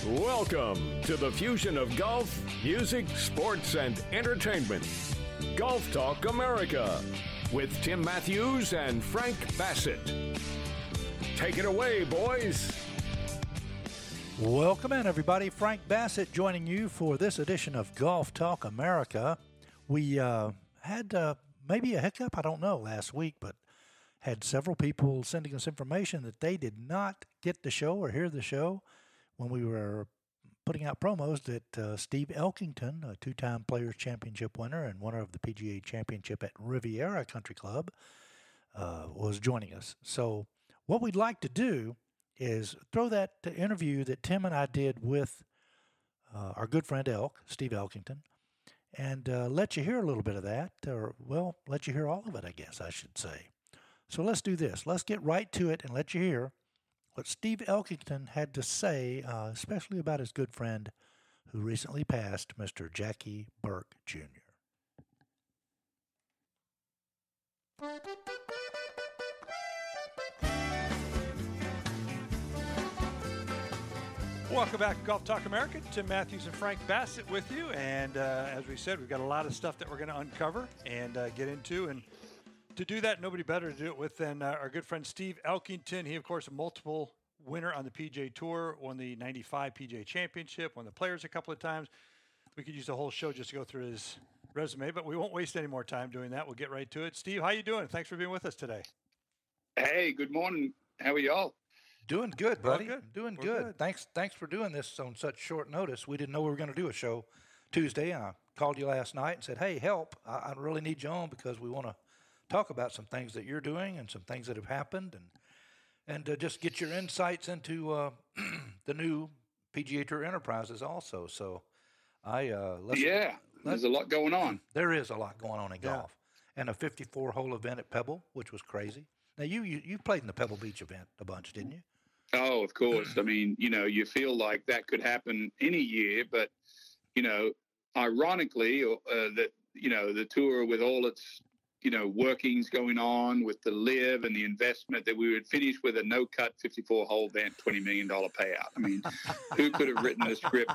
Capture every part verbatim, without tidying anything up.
Welcome to the fusion of golf, music, sports, and entertainment. Golf Talk America with Tim Matthews and Frank Bassett. Take it away, boys. Welcome in, everybody. Frank Bassett joining you for this edition of Golf Talk America. We uh, had uh, maybe a hiccup, I don't know, last week, but had several people sending us information that they did not get the show or hear the show when we were putting out promos that uh, Steve Elkington, a two-time Players Championship winner and winner of the P G A Championship at Riviera Country Club, uh, was joining us. So what we'd like to do is throw that interview that Tim and I did with uh, our good friend Elk, Steve Elkington, and uh, let you hear a little bit of that, or, well, let you hear all of it, I guess I should say. So let's do this. Let's get right to it and let you hear what Steve Elkington had to say, uh, especially about his good friend who recently passed, Mister Jackie Burke Junior Welcome back to Golf Talk America. Tim Matthews and Frank Bassett with you. And uh, as we said, we've got a lot of stuff that we're going to uncover and uh, get into. And to do that, nobody better to do it with than uh, our good friend Steve Elkington. He, of course, a multiple winner on the P G A Tour, won the ninety-five P G A Championship, won the Players a couple of times. We could use the whole show just to go through his resume, but we won't waste any more time doing that. We'll get right to it. Steve, how you doing? Thanks for being with us today. Hey, good morning. How are y'all? Doing good, buddy. Good. Doing We're good. good. Thanks Thanks for doing this on such short notice. We didn't know we were going to do a show Tuesday, and I called you last night and said, hey, help. I, I really need you on because we want to talk about some things that you're doing and some things that have happened, and and uh, just get your insights into uh, the new P G A Tour Enterprises also. So I uh, let's, yeah, there's a lot going on. There is a lot going on in Yeah. golf, and a fifty-four hole event at Pebble, which was crazy. Now you you, you played in the Pebble Beach event a bunch, didn't you? Oh, of course. I mean, you know, you feel like that could happen any year, but you know, ironically, uh, that you know the tour with all its you know, workings going on with the live and the investment that we would finish with a no-cut fifty-four hole event, twenty million dollars payout. I mean, who could have written the script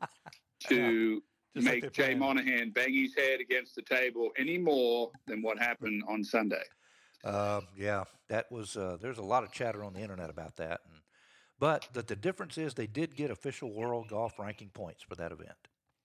to yeah, make like Jay planned. Monahan bang his head against the table any more than what happened on Sunday? Uh, yeah, that was, uh, there's a lot of chatter on the internet about that. And, but the, the difference is they did get official world golf ranking points for that event.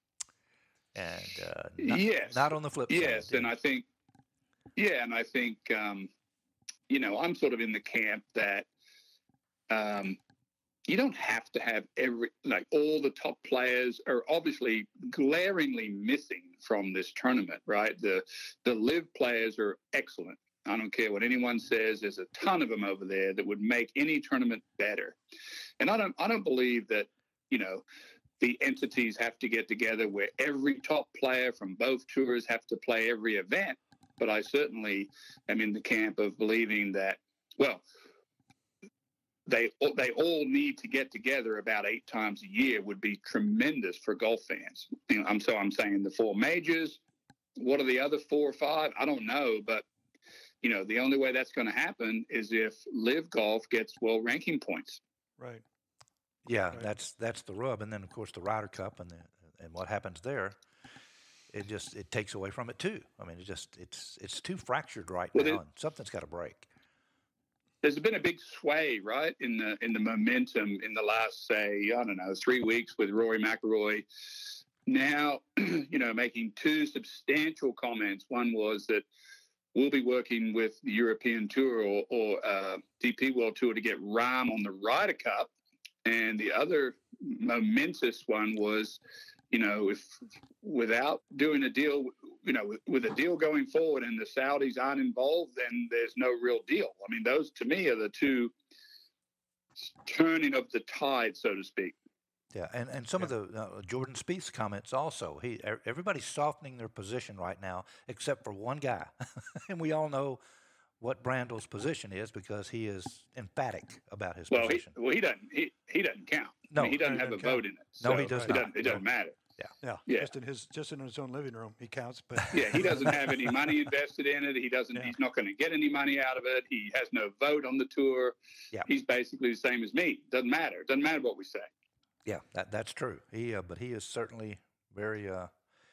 And uh, not, yes. not on the flip side. Yes, and I think, Yeah, and I think, um, you know, I'm sort of in the camp that um, you don't have to have every, like all the top players are obviously glaringly missing from this tournament, right? The the live players are excellent. I don't care what anyone says. There's a ton of them over there that would make any tournament better. And I don't, I don't believe that, you know, the entities have to get together where every top player from both tours have to play every event. But I certainly am in the camp of believing that, well, they they all need to get together about eight times a year would be tremendous for golf fans. You know, I'm so I'm saying the four majors. What are the other four or five? I don't know, but you know, the only way that's going to happen is if Live Golf gets world ranking points. Right. Yeah, Right. that's that's the rub. And then, of course, the Ryder Cup and the, and what happens there. It just it takes away from it too. I mean, it just it's it's too fractured right Well, now, it- and something's got to break. There's been a big sway, right, in the in the momentum in the last, say, I don't know, three weeks with Rory McIlroy. Now, you know, making two substantial comments. One was that we'll be working with the European Tour or, or uh, D P World Tour to get Rahm on the Ryder Cup, and the other momentous one was, you know, if without doing a deal, you know, with, with a deal going forward and the Saudis aren't involved, then there's no real deal. I mean, those to me are the two turning of the tide, so to speak. Yeah, and, and some of the uh, Jordan Spieth's comments also. He e- everybody's softening their position right now, except for one guy, and we all know what Brandel's position is because he is emphatic about his Well, he, position. well, he doesn't. He, he doesn't count. No, I mean, he doesn't he have a doesn't count. vote in it. No, so he does it not. Doesn't, it doesn't No. matter. Yeah. Yeah. Just in his just in his own living room, he counts. But Yeah, he doesn't have any money invested in it. He doesn't. Yeah. He's not going to get any money out of it. He has no vote on the tour. Yeah. He's basically the same as me. Doesn't matter. Doesn't matter what we say. Yeah, that that's true. He, uh, but he is certainly very. Uh,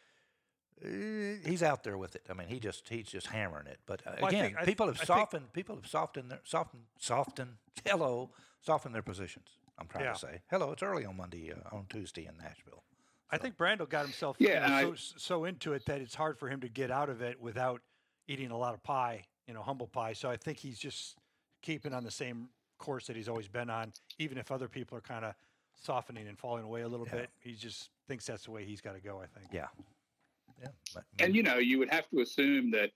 he's out there with it. I mean, he just he's just hammering it. But uh, well, again, think, people have I softened. Think, people have softened their softened softened. Hello, softened their positions. I'm trying yeah. to say. Hello, it's early on Monday, uh, on Tuesday in Nashville. So. I think Brando got himself yeah, you know, so, so into it that it's hard for him to get out of it without eating a lot of pie, you know, humble pie. So I think he's just keeping on the same course that he's always been on, even if other people are kind of softening and falling away a little yeah. bit. He just thinks that's the way he's got to go, I think. Yeah. Yeah. But, and, you know, you would have to assume that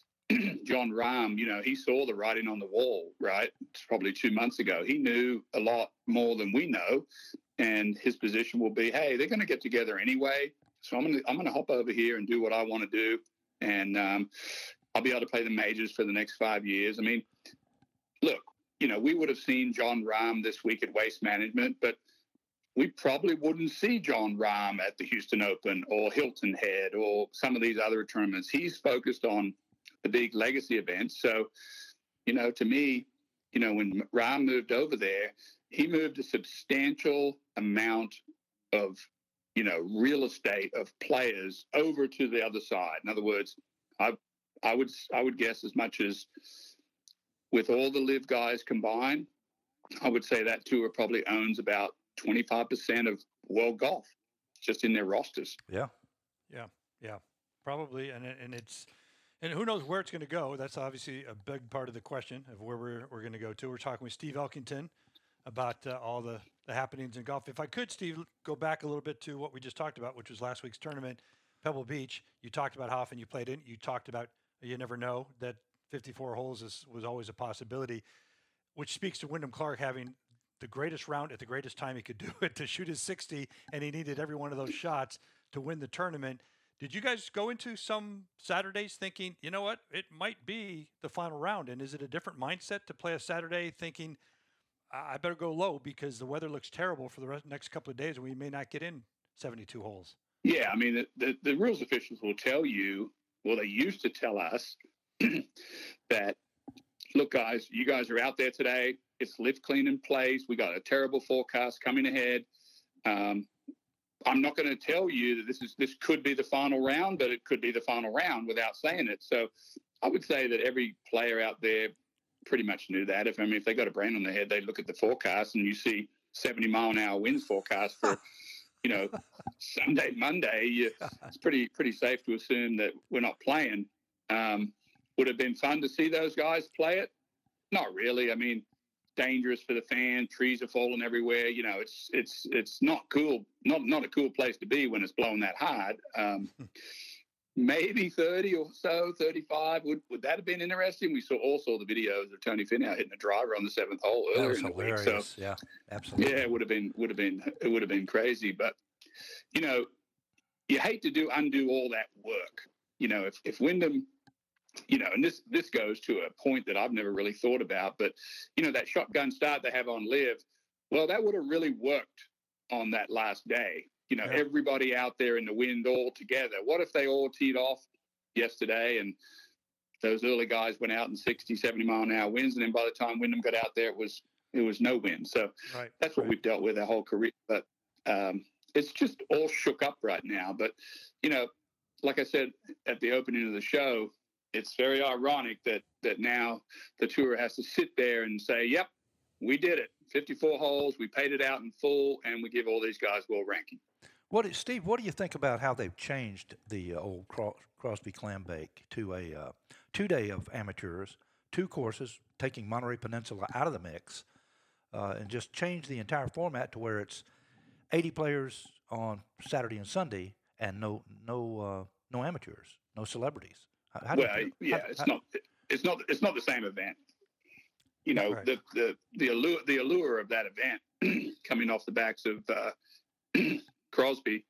Jon Rahm, you know, he saw the writing on the wall, right? It's probably two months ago. He knew a lot more than we know. And his position will be, hey, they're going to get together anyway. So I'm going to I'm going to hop over here and do what I want to do. And um, I'll be able to play the majors for the next five years. I mean, look, you know, we would have seen Jon Rahm this week at Waste Management, but we probably wouldn't see Jon Rahm at the Houston Open or Hilton Head or some of these other tournaments. He's focused on the big legacy events. So, you know, to me, you know, when Rahm moved over there, he moved a substantial amount of, you know, real estate of players over to the other side. In other words, I I would I would guess as much as with all the live guys combined, I would say that tour probably owns about twenty-five percent of world golf just in their rosters. Yeah. Yeah. Yeah. Probably. And and it's and who knows where it's going to go. That's obviously a big part of the question of where we're we're going to go to. We're talking with Steve Elkington about uh, all the, the happenings in golf. If I could, Steve, go back a little bit to what we just talked about, which was last week's tournament, Pebble Beach. You talked about how often you played in. You talked about you never know that fifty-four holes is, was always a possibility, which speaks to Wyndham Clark having the greatest round at the greatest time he could do it to shoot his sixty, and he needed every one of those shots to win the tournament. Did you guys go into some Saturdays thinking, you know what, it might be the final round? And is it a different mindset to play a Saturday thinking, I better go low because the weather looks terrible for the rest, next couple of days and we may not get in seventy-two holes? Yeah, I mean, the, the, the rules officials will tell you, well, they used to tell us that, look, guys, you guys are out there today. It's lift clean in place. We got a terrible forecast coming ahead. Um, I'm not going to tell you that this is this could be the final round, but it could be the final round without saying it. So I would say that every player out there pretty much knew that. If I mean, if they got a brain on their head, they look at the forecast and you see seventy mile an hour winds forecast for, you know, Sunday, Monday. You, it's pretty pretty safe to assume that we're not playing. Um, would it have been fun to see those guys play it? Not really. I mean, dangerous for the fan. Trees are falling everywhere. You know, it's it's it's not cool. Not not a cool place to be when it's blowing that hard. Um, maybe thirty or so, thirty-five. Would would that have been interesting? We saw all saw the videos of Tony Finau hitting a driver on the seventh hole earlier in the hilarious. week. So yeah, absolutely. Yeah, it would have been would have been it would have been crazy. But you know, you hate to do undo all that work. You know, if if Wyndham. You know, and this this goes to a point that I've never really thought about, but, you know, that shotgun start they have on Live, well, that would have really worked on that last day. You know, yeah. Everybody out there in the wind all together. What if they all teed off yesterday and those early guys went out in sixty, seventy mile an hour winds, and then by the time Wyndham got out there, it was it was no wind. So right. that's what right. we've dealt with our whole career. But um, it's just all shook up right now. But, you know, like I said at the opening of the show, it's very ironic that that now the tour has to sit there and say, yep, we did it. fifty-four holes, we paid it out in full, and we give all these guys world ranking. What, is, Steve, what do you think about how they've changed the uh, old Cros- Crosby-Clambake to a uh, two-day of amateurs, two courses, taking Monterey Peninsula out of the mix, uh, and just change the entire format to where it's eighty players on Saturday and Sunday and no no uh, no amateurs, no celebrities? How well, you, yeah, how, it's how, not it's not it's not the same event. You know, right. the, the the allure the allure of that event coming off the backs of uh, Crosby.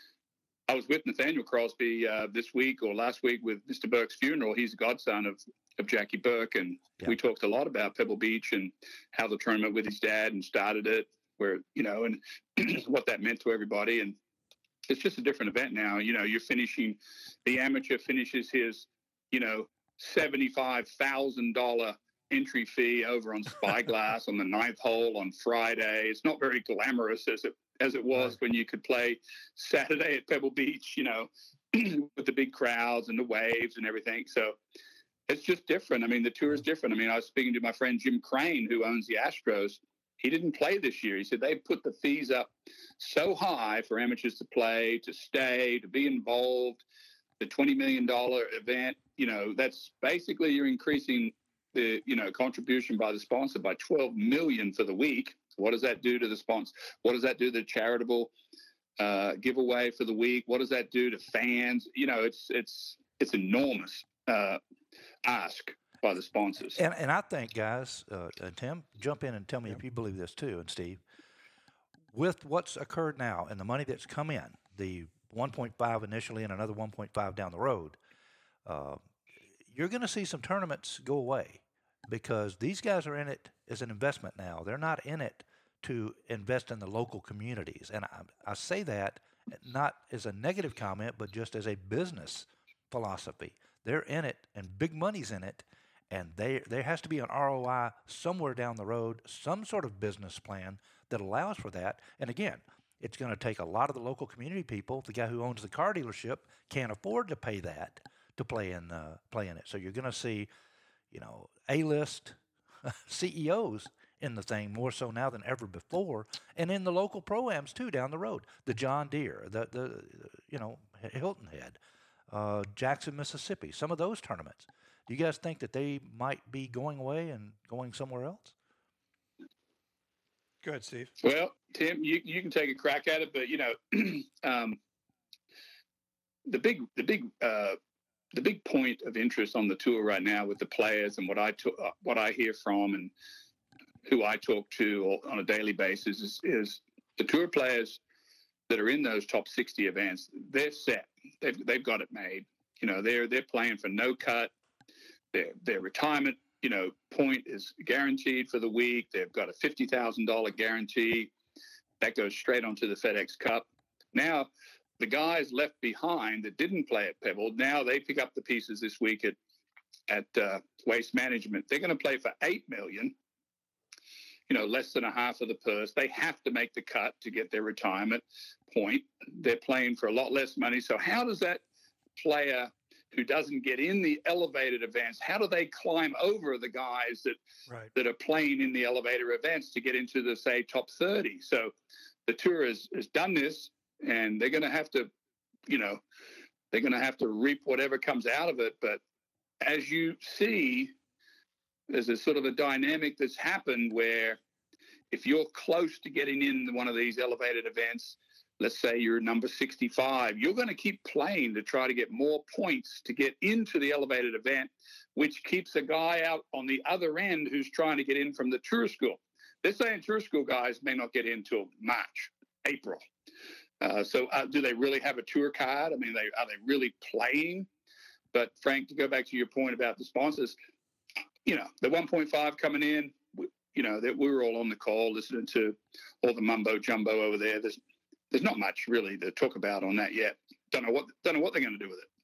I was with Nathaniel Crosby uh, this week or last week with Mister Burke's funeral. He's the godson of of Jackie Burke, and yeah. we talked a lot about Pebble Beach and how the tournament with his dad and started it, where you know, and what that meant to everybody. And it's just a different event now. You know, you're finishing the amateur finishes his, you know, seventy-five thousand dollars entry fee over on Spyglass on the ninth hole on Friday. It's not very glamorous as it as it was right. when you could play Saturday at Pebble Beach, you know, with the big crowds and the waves and everything. So it's just different. I mean, the tour is different. I mean, I was speaking to my friend Jim Crane, who owns the Astros. He didn't play this year. He said they put the fees up so high for amateurs to play, to stay, to be involved. The twenty million dollars event, you know, that's basically you're increasing the, you know, contribution by the sponsor by twelve million dollars for the week. What does that do to the sponsor? What does that do to the charitable uh, giveaway for the week? What does that do to fans? You know, it's it's it's enormous uh, ask by the sponsors. And and I think, guys, uh, and Tim, jump in and tell me yeah. if you believe this too, and Steve, with what's occurred now and the money that's come in, the one point five initially and another one point five down the road, uh, you're going to see some tournaments go away because these guys are in it as an investment now. They're not in it to invest in the local communities. And I, I say that not as a negative comment, but just as a business philosophy. They're in it, and big money's in it, and they, there has to be an R O I somewhere down the road, some sort of business plan that allows for that. And again, it's going to take a lot of the local community people. The guy who owns the car dealership can't afford to pay that to play in uh, play in it. So you're going to see, you know, A-list C E Os in the thing more so now than ever before, and in the local pro-ams too down the road. The John Deere, the the you know Hilton Head, uh, Jackson, Mississippi. Some of those tournaments. Do you guys think that they might be going away and going somewhere else? Go ahead, Steve. Well, Tim, you, you can take a crack at it, but you know, um, the big the big uh, the big point of interest on the tour right now with the players and what I to, uh, what I hear from and who I talk to on a daily basis is, is the tour players that are in those top sixty events. They're set. They've they've got it made. You know, they're they're playing for no cut. Their their retirement, you know, point is guaranteed for the week. They've got a fifty thousand dollars guarantee that goes straight onto the FedEx Cup. Now, the guys left behind that didn't play at Pebble, now they pick up the pieces this week at at uh, Waste Management. They're going to play for eight million dollars, you know, less than a half of the purse. They have to make the cut to get their retirement point. They're playing for a lot less money. So how does that player who doesn't get in the elevated events, how do they climb over the guys that right. that are playing in the elevator events to get into the, say, top thirty? So the tour has, has done this, and they're going to have to, you know, they're going to have to reap whatever comes out of it. But as you see, there's a sort of a dynamic that's happened where if you're close to getting in one of these elevated events, let's say you're number sixty-five, you're going to keep playing to try to get more points to get into the elevated event, which keeps a guy out on the other end who's trying to get in from the tour school. They're saying tour school guys may not get in until March, April. Uh, so uh, do they really have a tour card? I mean, they, are they really playing? But, Frank, to go back to your point about the sponsors, you know, the one point five coming in, you know, that we were all on the call listening to all the mumbo jumbo over there. There's There's not much really to talk about on that yet. Don't know what don't know what they're going to do with it.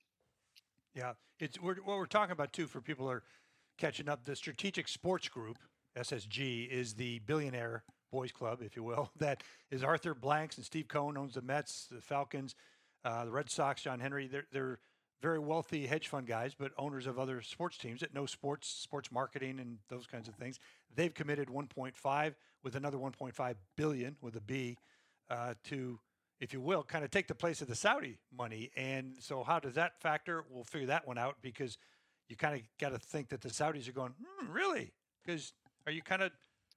Yeah, it's we're, what we're talking about too. For people who are catching up, the Strategic Sports Group (S S G) is the billionaire boys club, if you will. That is Arthur Blanks and Steve Cohen owns the Mets, the Falcons, uh, the Red Sox. John Henry. They're they're very wealthy hedge fund guys, but owners of other sports teams that know sports, sports marketing, and those kinds of things. They've committed one point five with another one point five billion with a B. Uh, to, if you will, kind of take the place of the Saudi money. And so how does that factor? We'll figure that one out because you kind of got to think that the Saudis are going, hmm, really? Because are you kind of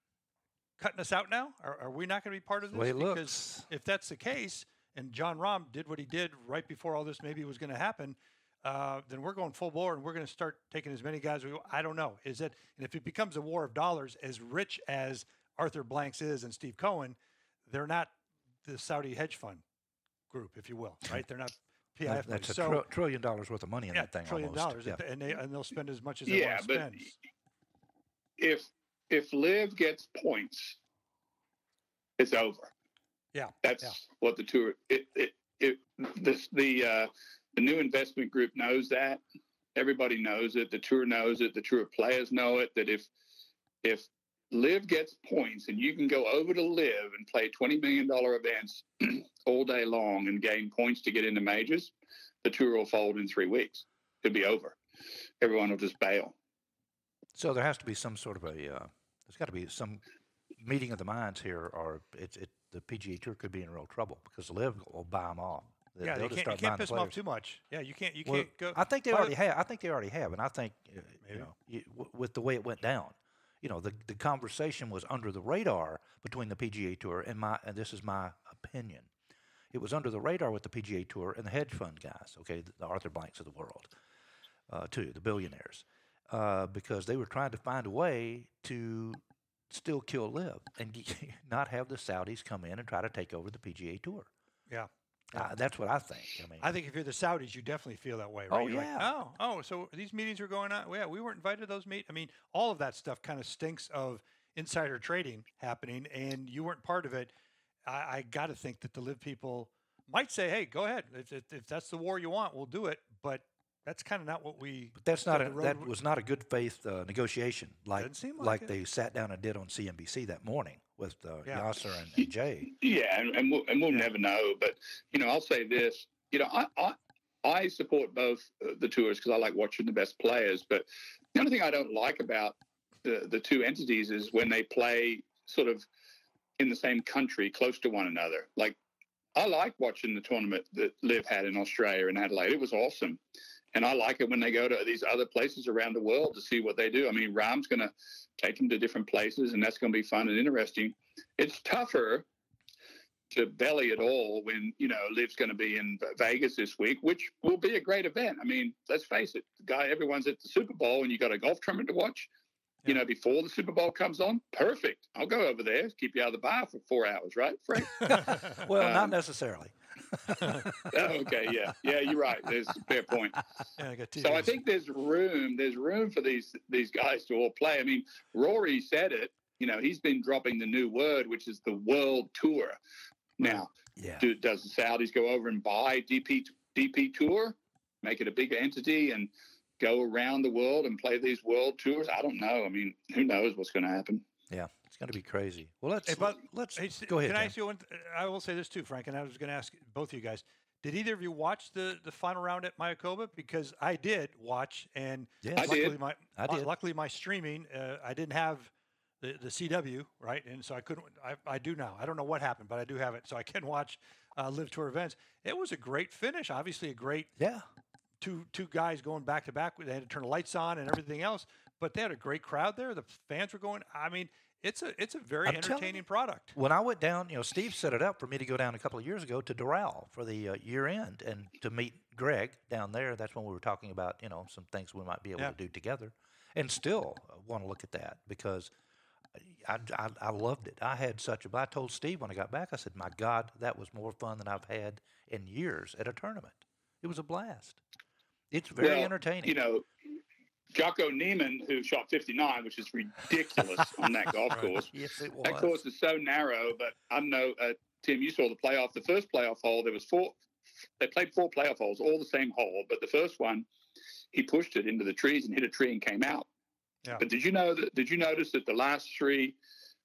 cutting us out now? Are, are we not going to be part of this? The way it because looks. If that's the case, and John Rahm did what he did right before all this maybe was going to happen, uh, then we're going full bore and we're going to start taking as many guys. We, I don't know. Is it, and if it becomes a war of dollars, as rich as Arthur Blanks is and Steve Cohen, they're not the Saudi hedge fund group, if you will, right? They're not P I F. That's a so, tr- trillion dollars worth of money in yeah, that thing. Trillion almost. dollars, Yeah. and they and they'll spend as much as they yeah, want to but spend. If if Liv gets points, it's over. Yeah, that's yeah. what the tour. It it, it this the uh, the new investment group knows that. Everybody knows it. The tour knows it. The tour players know it. That if if Live gets points, and you can go over to Live and play twenty million dollars events all day long and gain points to get into majors, the tour will fold in three weeks. It'll be over. Everyone will just bail. So there has to be some sort of a, uh, there's got to be some meeting of the minds here, or it's it, the P G A Tour could be in real trouble because Live will buy them off. They, yeah, they'll you just can't, start you can't buying the piss them off players. too much. Yeah, you can't. You Well, can't go. I think they well, already have. I think they already have, and I think uh, you Maybe. know, you, w- with the way it went down, you know, the the conversation was under the radar between the P G A Tour and my, and this is my opinion, it was under the radar with the P G A Tour and the hedge fund guys, okay, the, the Arthur Blanks of the world, uh, too, the billionaires, uh, because they were trying to find a way to still kill Live and not have the Saudis come in and try to take over the P G A Tour. yeah. Uh, that's what I think. I mean, I think if you're the Saudis, you definitely feel that way, right? Oh, You're like, yeah. oh, oh, so these meetings were going on. Yeah, we weren't invited to those meetings. I mean, all of that stuff kind of stinks of insider trading happening, and you weren't part of it. I, I got to think that the Live people might say, hey, go ahead. If, if, if that's the war you want, we'll do it. But that's kind of not what we. But that's not said a, the road that would- was not a good faith uh, negotiation like Doesn't seem like it. they sat down and did on C N B C that morning with uh, Yeah. Yasser and, and Jay. Yeah, and, and we'll, and we'll Yeah. never know. But, you know, I'll say this. You know, I I, I support both uh, the tours because I like watching the best players. But the only thing I don't like about the, the two entities is when they play sort of in the same country, close to one another. Like, I like watching the tournament that Liv had in Australia and Adelaide. It was awesome. And I like it when they go to these other places around the world to see what they do. I mean, Rahm's going to take them to different places, and that's going to be fun and interesting. It's tougher to belly it all when, you know, Liv's going to be in Vegas this week, which will be a great event. I mean, let's face it, the guy, everyone's at the Super Bowl, and you got a golf tournament to watch, you know, before the Super Bowl comes on. Perfect. I'll go over there, keep you out of the bar for four hours, right, Frank? Well, Um, not necessarily. Oh, okay, yeah, yeah, you're right. There's a fair point. Yeah, I got So I think there's room. There's room for these these guys to all play. I mean, Rory said it. You know, he's been dropping the new word, which is the World Tour. Now, Yeah. do, does the Saudis go over and buy D P D P Tour, make it a bigger entity, and go around the world and play these world tours? I don't know. I mean, who knows what's going to happen? Yeah, it's going to be crazy. Well, let's Hey, but let's Hey, s- go ahead. Can I Tim. ask you one? th- I will say this too, Frank, and I was going to ask both of you guys. Did either of you watch the, the final round at Mayakoba? Because I did watch, and Yes. I luckily did. my I lu- did. luckily my streaming, uh, I didn't have the, the C W, right, and so I couldn't. I, I do now. I don't know what happened, but I do have it, so I can watch uh, Live Tour events. It was a great finish. Obviously, a great Yeah. two two guys going back to back. They had to turn the lights on and everything else, but they had a great crowd there. The fans were going. I mean, it's a it's a very I'm telling entertaining you. product. When I went down, you know, Steve set it up for me to go down a couple of years ago to Doral for the uh, year end and to meet Greg down there. That's when we were talking about, you know, some things we might be able Yeah. to do together, and still uh, want to look at that because I, I, I loved it. I had such a. I told Steve when I got back, I said, "My God, that was more fun than I've had in years at a tournament. It was a blast. It's very Well, entertaining." You know, Jocko Neiman, who shot fifty-nine, which is ridiculous on that golf course. Yes, it was. That course is so narrow, but I know, uh, Tim, you saw the playoff. The first playoff hole, there was four. They played four playoff holes, all the same hole, but the first one, he pushed it into the trees and hit a tree and came out. Yeah. But did you know that? Did you notice that the last three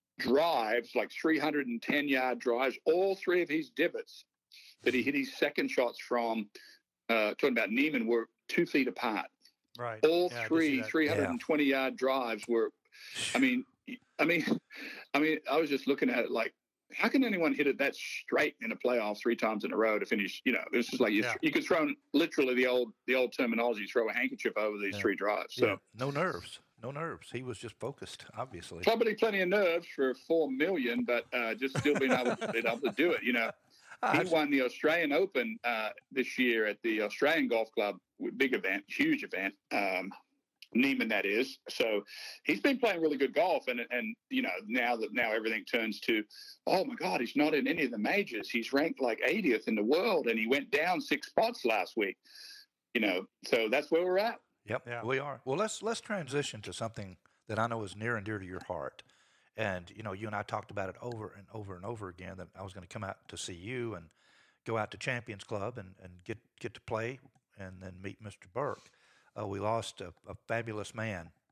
drives, like three hundred ten yard drives, all three of his divots that he hit his second shots from, uh, talking about Neiman, were two feet apart. Right. All Yeah, I did see three that. three hundred twenty yard drives were. I mean, I mean, I mean, I was just looking at it like, how can anyone hit it that straight in a playoff three times in a row to finish? You know, it's just like you, Yeah. you could throw literally the old the old terminology, throw a handkerchief over these Yeah. three drives. So Yeah, no nerves, no nerves. He was just focused, obviously. probably plenty of nerves for four million, but uh, just still being able to, being able to do it. You know, he won the Australian Open uh, this year at the Australian Golf Club, big event, huge event. Um, Neiman, that is. So he's been playing really good golf, and and you know now that now everything turns to, oh my God, he's not in any of the majors. He's ranked like eightieth in the world, and he went down six spots last week. You know, so that's where we're at. Yep, Yeah. we are. Well, let's let's transition to something that I know is near and dear to your heart. And you know, you and I talked about it over and over and over again. That I was going to come out to see you and go out to Champions Club and, and get get to play and then meet Mister Burke. Uh, we lost a, a fabulous man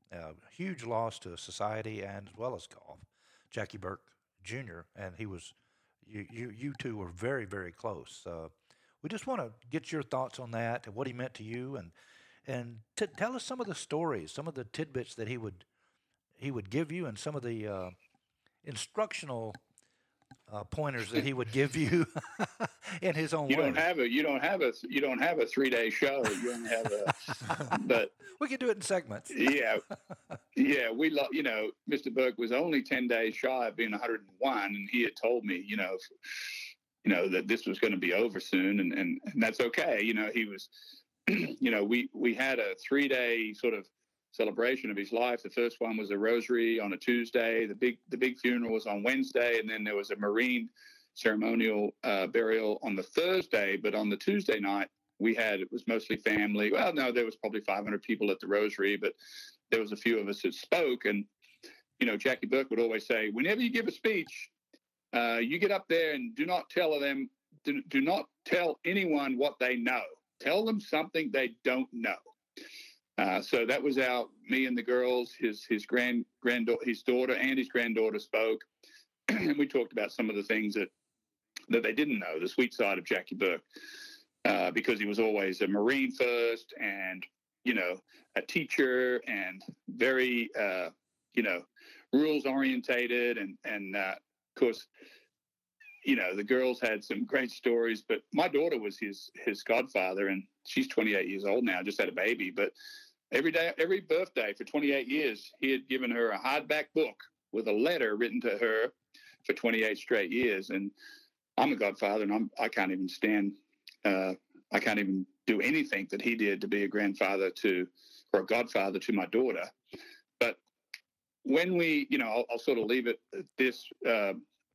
A huge loss to society and as well as golf. Jackie Burke Junior And he was, you, you, you two were very, very close. Uh, we just want to get your thoughts on that and what he meant to you, and and t- tell us some of the stories, some of the tidbits that he would he would give you, and some of the uh, instructional uh, pointers that he would give you in his own you way. don't have a you don't have a you don't have a three day show. You don't have a but we can do it in segments. yeah, yeah. We love you know Mister Burke was only ten days shy of being one hundred and one, and he had told me you know if, you know that this was going to be over soon, and, and and that's okay. You know he was you know we we had a three day sort of celebration of his life. The first one was a rosary on a Tuesday. The big the big funeral was on Wednesday, and then there was a Marine ceremonial uh, burial on the Thursday. But on the Tuesday night, we had it was mostly family. Well, no, there was probably five hundred people at the rosary, but there was a few of us that spoke. And you know, Jackie Burke would always say, whenever you give a speech, uh, you get up there and do not tell them, do, do not tell anyone what they know. Tell them something they don't know. Uh, so that was our, me and the girls, his his grand granddaughter, his daughter and his granddaughter spoke, and we talked about some of the things that that they didn't know, the sweet side of Jackie Burke, uh, because he was always a Marine first, and you know, a teacher, and very uh, you know, rules orientated, and and uh, of course, you know, the girls had some great stories. But my daughter was his his godfather, and she's twenty-eight years old now, just had a baby, but. Every day, every birthday for twenty-eight years, he had given her a hardback book with a letter written to her for twenty-eight straight years. And I'm a godfather, and I'm, I can't even stand, uh, I can't even do anything that he did to be a grandfather to, or a godfather to my daughter. But when we, you know, I'll, I'll sort of leave it at this, uh,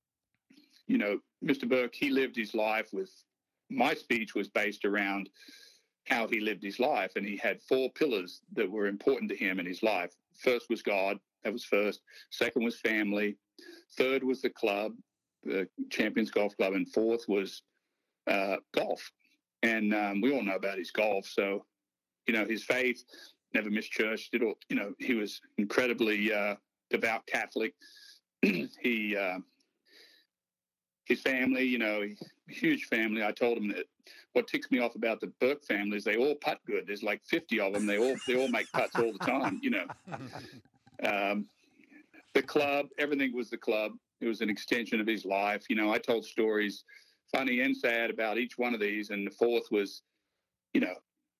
you know, Mister Burke, he lived his life with, my speech was based around how he lived his life. And he had four pillars that were important to him in his life. First was God. That was first. Second was family. Third was the club, the Champions Golf Club. And fourth was uh, golf. And um, we all know about his golf. So, you know, his faith, never missed church. Did all, you know, he was incredibly uh, devout Catholic. he, uh, his family, you know, huge family. I told him that what ticks me off about the Burke family is they all putt good. There's like fifty of them. They all they all make putts all the time, you know. Um, the club, everything was the club. It was an extension of his life. You know, I told stories, funny and sad, about each one of these. And the fourth was, you know,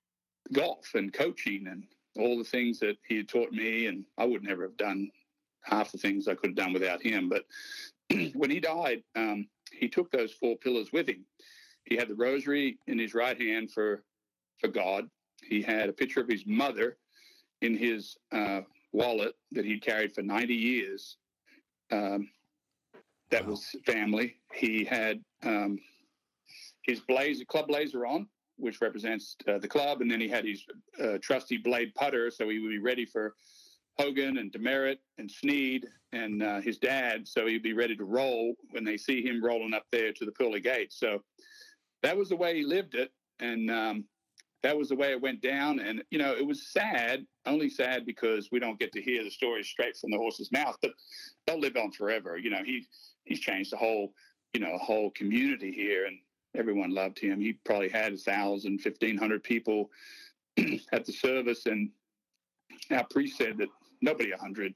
golf and coaching and all the things that he had taught me. And I would never have done half the things I could have done without him. But when he died, um, he took those four pillars with him. He had the rosary in his right hand for for God. He had a picture of his mother in his uh, wallet that he carried for ninety years. Um, that wow. was family. He had um, his blazer, club blazer on, which represents uh, the club, and then he had his uh, trusty blade putter, so he would be ready for Hogan and Demerit and Snead and uh, his dad, so he'd be ready to roll when they see him rolling up there to the pearly gates. So that was the way he lived it, and um, that was the way it went down. And, you know, it was sad, only sad because we don't get to hear the story straight from the horse's mouth, but they'll live on forever. You know, he he's changed the whole, you know, whole community here, and everyone loved him. He probably had one thousand, fifteen hundred people at the service, and our priest said that nobody one hundred.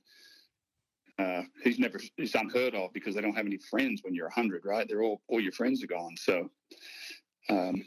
Uh, he's never, it's unheard of because they don't have any friends when you're one hundred, right? They're all, all your friends are gone. So um,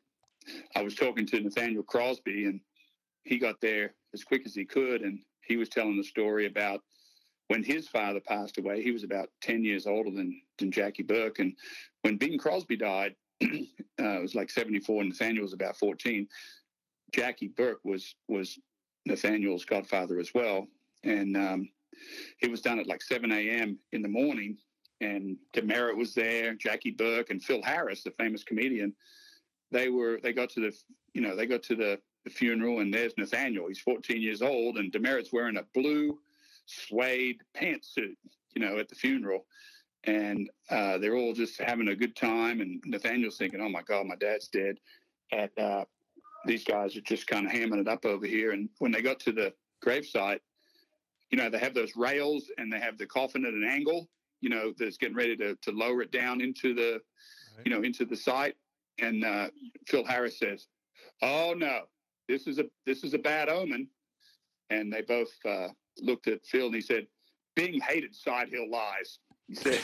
I was talking to Nathaniel Crosby, and he got there as quick as he could. And he was telling the story about when his father passed away. He was about ten years older than, than Jackie Burke. And when Bing Crosby died, uh, it was like seventy-four, and Nathaniel was about fourteen. Jackie Burke was, was Nathaniel's godfather as well. And um, it was done at like seven a.m. in the morning, and Demerit was there, Jackie Burke, and Phil Harris, the famous comedian. They were, they got to the, you know, they got to the, the funeral, and there's Nathaniel. He's fourteen years old, and Demerit's wearing a blue suede pantsuit, you know, at the funeral. And uh, they're all just having a good time, and Nathaniel's thinking, oh, my God, my dad's dead. And uh, these guys are just kind of hamming it up over here. And when they got to the gravesite, you know, they have those rails and they have the coffin at an angle, you know, that's getting ready to, to lower it down into the, right. you know, into the site. And uh, Phil Harris says, "Oh no, this is a this is a bad omen." And they both uh, looked at Phil and he said, "Bing hated side hill lies." He said,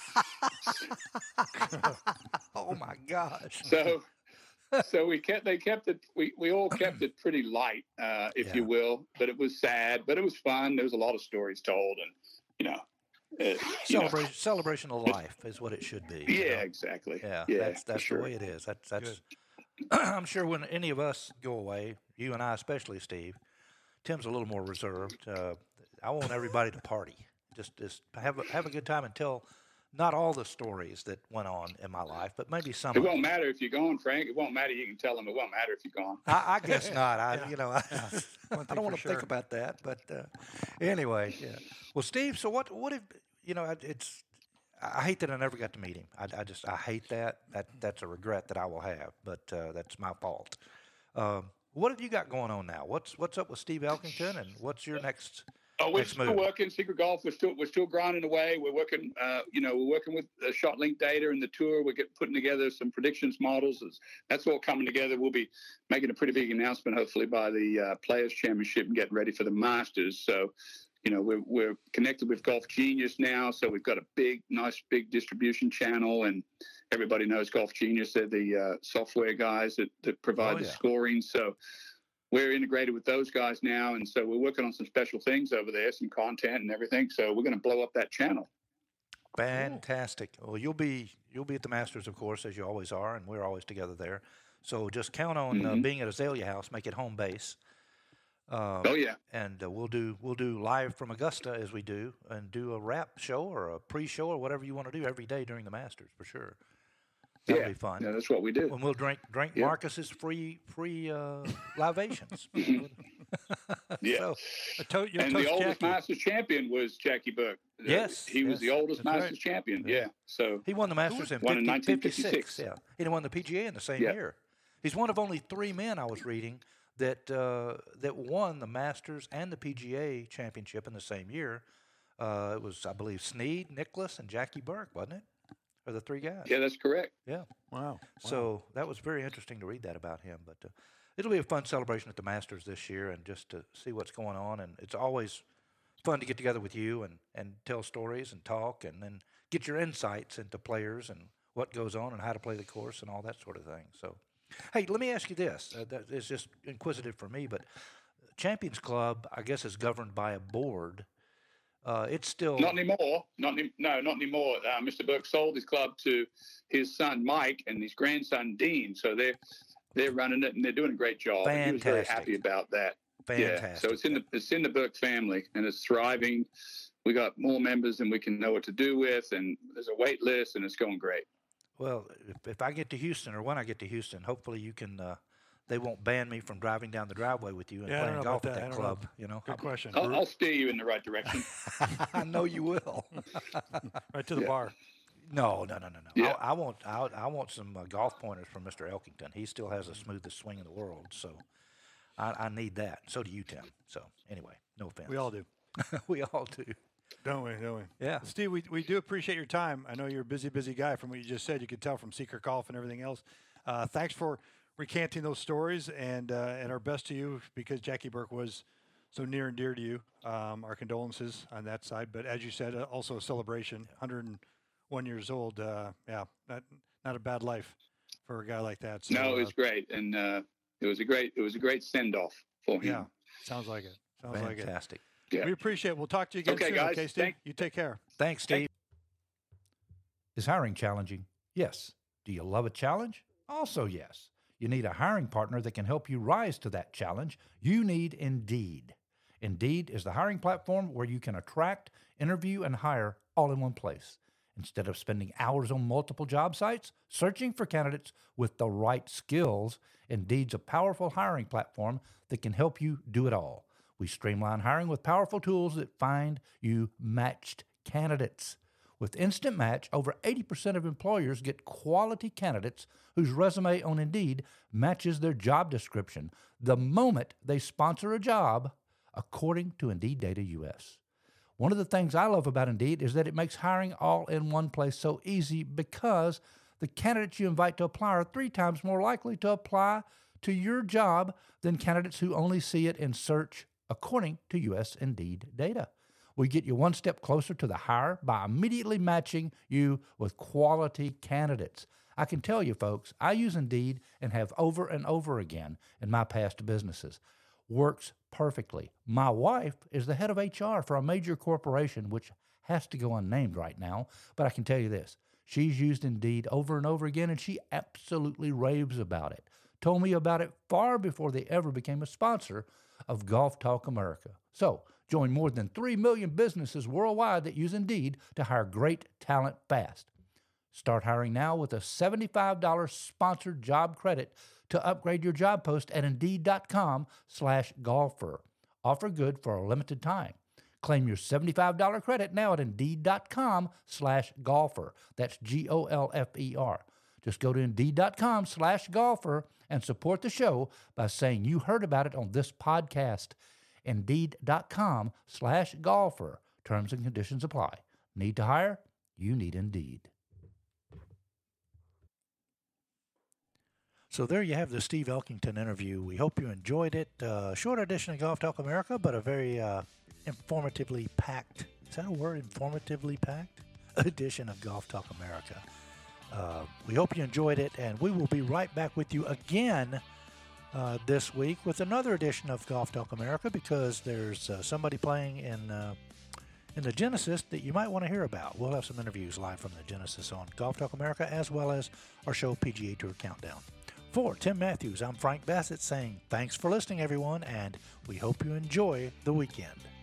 "Oh my gosh!" So, so we kept they kept it. We we all kept it pretty light, uh, if yeah. you will. But it was sad, but it was fun. There was a lot of stories told, and you know. Uh, celebration, you know. celebration of life is what it should be. Yeah, know? exactly. Yeah, yeah that's that's sure. the way it is. That's that's. I'm sure when any of us go away, you and I especially, Steve, Tim's a little more reserved. Uh, I want everybody to party, just just have a, have a good time and tell not all the stories that went on in my life, but maybe some. It of won't them. matter if you're gone, Frank. It won't matter. You can tell them it won't matter if you're gone. I, I guess not. I yeah. you know I, yeah. I don't want to sure. think about that, but uh, anyway, yeah. Well, Steve, so what what if you know it's. I hate that I never got to meet him. I, I just I hate that. That that's a regret that I will have, but uh, that's my fault. Um, what have you got going on now? What's what's up with Steve Elkington, and what's your next? Oh, we're next still move? working. Secret Golf. We're still we're still grinding away. We're working. Uh, you know, we're working with uh, ShotLink data and the tour. We're getting putting together some predictions models. That's all coming together. We'll be making a pretty big announcement, hopefully by the uh, Players Championship, and getting ready for the Masters. So. You know, we're we're connected with Golf Genius now, so we've got a big, nice, big distribution channel, and everybody knows Golf Genius. They're the uh, software guys that, that provide oh, the yeah. scoring. So we're integrated with those guys now, and so we're working on some special things over there, some content and everything. So we're going to blow up that channel. Fantastic. Well, you'll be you'll be at the Masters, of course, as you always are, and we're always together there. So just count on mm-hmm. uh, being at Azalea House, make it home base. Um, oh yeah, and uh, we'll do we'll do live from Augusta as we do, and do a wrap show or a pre-show or whatever you want to do every day during the Masters for sure. That'll yeah. be fun. Yeah, that's what we do. And we'll drink drink yeah. Marcus's free free uh, libations. yeah. So, to- and the oldest Jackie. Masters champion was Jackie Burke. Yes, he was yes, the oldest Masters right. champion. Yeah. So he won the Masters in, won fifty, in nineteen fifty-six. fifty-six. Yeah, he won the P G A in the same yeah. year. He's one of only three men I was reading that uh, that won the Masters and the P G A championship in the same year. Uh, it was, I believe, Snead, Nicklaus, and Jackie Burke, wasn't it? Or the three guys? Yeah, that's correct. Yeah. Wow. So wow. that was very interesting to read that about him. But uh, it'll be a fun celebration at the Masters this year, and just to see what's going on. And it's always fun to get together with you and, and tell stories and talk, and then get your insights into players and what goes on and how to play the course and all that sort of thing. So. Hey, let me ask you this. Uh, that is just inquisitive for me, but Champions Club, I guess, is governed by a board. Uh, it's still not anymore. Not any, no, not anymore. Uh, Mister Burke sold his club to his son Mike and his grandson Dean. So they're they're running it and they're doing a great job. Fantastic. And he was very happy about that. Fantastic. Yeah. So it's in the it's in the Burke family and it's thriving. We got more members than we can know what to do with, and there's a wait list, and it's going great. Well, if, if I get to Houston, or when I get to Houston, hopefully you can. Uh, they won't ban me from driving down the driveway with you and yeah, playing golf that. at that club. Know. You know, good question. I'll, I'll steer you in the right direction. I know you will. Right to the yeah. bar. No, no, no, no, no. Yeah. I, I want, I, I want some uh, golf pointers from Mister Elkington. He still has the smoothest swing in the world, so I, I need that. So do you, Tim. So anyway, no offense. We all do. we all do. Don't we? Don't we? Yeah. Steve, we, we do appreciate your time. I know you're a busy, busy guy from what you just said. You could tell from Secret Golf and everything else. Uh, thanks for recanting those stories, and uh, and our best to you, because Jackie Burke was so near and dear to you. Um, our condolences on that side. But as you said, uh, also a celebration. one hundred one years old. Uh, yeah, not not a bad life for a guy like that. So, no, it was uh, great, and uh, it was a great it was a great send off for him. Yeah, sounds like it. Sounds like it. Fantastic. Yeah. We appreciate it. We'll talk to you again Okay, soon. guys. Okay, Steve? Thank- you take care. Thanks, Steve. Is hiring challenging? Yes. Do you love a challenge? Also, yes. You need a hiring partner that can help you rise to that challenge. You need Indeed. Indeed is the hiring platform where you can attract, interview, and hire all in one place. Instead of spending hours on multiple job sites searching for candidates with the right skills, Indeed's a powerful hiring platform that can help you do it all. We streamline hiring with powerful tools that find you matched candidates. With Instant Match, over eighty percent of employers get quality candidates whose resume on Indeed matches their job description the moment they sponsor a job according to Indeed Data U S. One of the things I love about Indeed is that it makes hiring all in one place so easy because the candidates you invite to apply are three times more likely to apply to your job than candidates who only see it in search, according to U S Indeed data. We get you one step closer to the hire by immediately matching you with quality candidates. I can tell you, folks, I use Indeed and have over and over again in my past businesses. Works perfectly. My wife is the head of H R for a major corporation, which has to go unnamed right now, but I can tell you this. She's used Indeed over and over again, and she absolutely raves about it. Told me about it far before they ever became a sponsor of Golf Talk America. So, join more than three million businesses worldwide that use Indeed to hire great talent fast. Start hiring now with a seventy-five dollars sponsored job credit to upgrade your job post at Indeed.com slash golfer. Offer good for a limited time. Claim your seventy-five dollars credit now at Indeed.com slash golfer. That's G O L F E R. Just go to Indeed.com slash golfer and support the show by saying you heard about it on this podcast. Indeed.com slash golfer. Terms and conditions apply. Need to hire? You need Indeed. So there you have the Steve Elkington interview. We hope you enjoyed it. Uh, short edition of Golf Talk America, but a very uh, informatively packed, is that a word, informatively packed edition of Golf Talk America. Uh, we hope you enjoyed it, and we will be right back with you again uh, this week with another edition of Golf Talk America, because there's uh, somebody playing in uh, in the Genesis that you might want to hear about. We'll have some interviews live from the Genesis on Golf Talk America, as well as our show P G A Tour Countdown. For Tim Matthews, I'm Frank Bassett saying thanks for listening, everyone, and we hope you enjoy the weekend.